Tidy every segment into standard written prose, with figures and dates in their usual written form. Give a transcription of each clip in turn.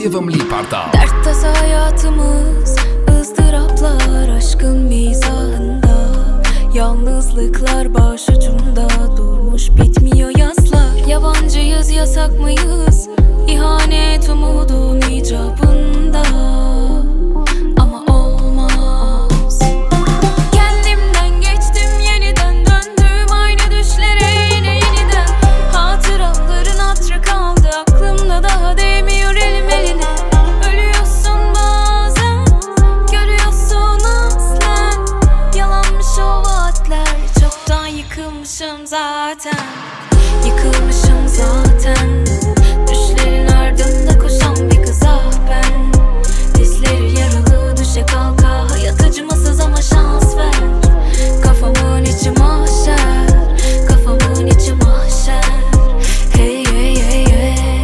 Live-mi Lipar'da. Dert tasa hayatımız, ızdıraplar aşkın mizahında. Yalnızlıklar başucumda durmuş bitmiyor yazlar. Yabancıyız, yasak mıyız? İhanet umudun icabında. Ama olmaz. Kendimden geçtim, yeniden döndüm aynı düşlere yine yeniden. Hatıraların hatırı kaldı aklımda, daha değmiyor elim eline. Ölüyorsun bazen, görüyorsun aslen. Yalanmış o vaatler, çoktan yıkılmışım zaten. Yıkılmışım zaten. Düşlerin ardında koşan bir kız ah ben. Dizleri yaralı düşe kalka, hayat acımasız ama şans ver. Kafamın içi mahşer, kafamın içi mahşer. Hey hey hey hey.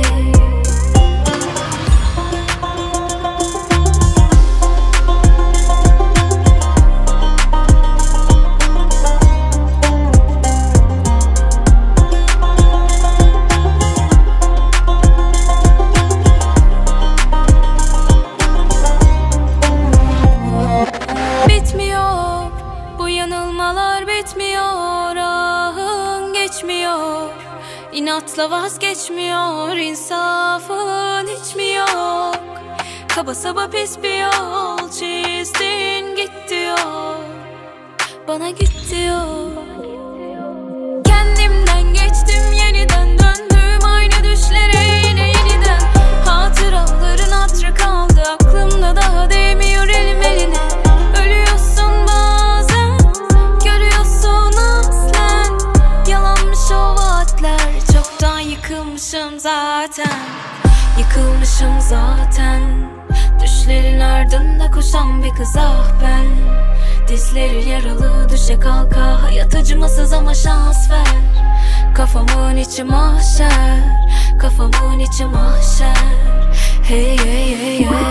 Bitmiyor, bu yanılmalar bitmiyor. Ahın geçmiyor, inatla vazgeçmiyor. İnsafın hiç mi yok? Kaba saba pis bir yol çizdin, git diyor, bana git diyor. Kendimden geçtim, yeniden döndüm aynı düşlere yine yeniden. Hatıraların hatırı kaldı aklımda, daha değmiyor elim eline. Ölüyorsun bazen, görüyorsun aslen. Yalanmış o vaatler, çoktan yıkılmışım zaten. Yıkılmışım zaten. Düşlerin ardında koşan bir kız ah ben. Dizleri yaralı düşe kalka, hayat acımasız ama şans ver. Kafamın içi mahşer, kafamın içi mahşer. Hey hey hey hey.